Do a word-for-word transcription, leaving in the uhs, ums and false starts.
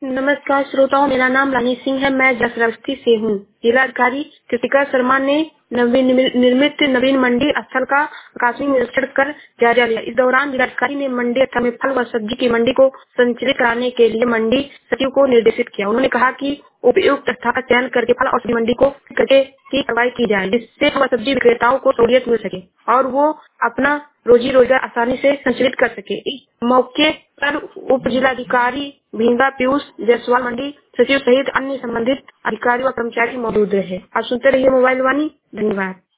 नमस्कार श्रोताओं, मेरा नाम रानी सिंह है। मैं जसरवस्ती से हूँ। जिलाधिकारी कृतिका शर्मा ने नवीन निर्मित नवीन मंडी स्थल का आकस्मिक निरीक्षण कर जायजा लिया। इस दौरान जिलाधिकारी ने मंडी स्थल में फल व सब्जी की मंडी को संचालित कराने के लिए मंडी सचिव को निर्देशित किया। उन्होंने कहा कि उपयुक्त स्थल का चयन करके फल और सब्जी मंडी को करके की कार्रवाई की जाए, जिससे फल व सब्जी विक्रेताओं को सहूलियत मिल सके और वो अपना रोजी रोजगार आसानी से संचालित कर सके। इस मौके पर उप जिलाधिकारी भींगा पीयूष जायसवाल, मंडी सचिव सहित अन्य संबंधित अधिकारी व कर्मचारी मौजूद रहे। आप सुनते रहिए मोबाइल वाणी। धन्यवाद।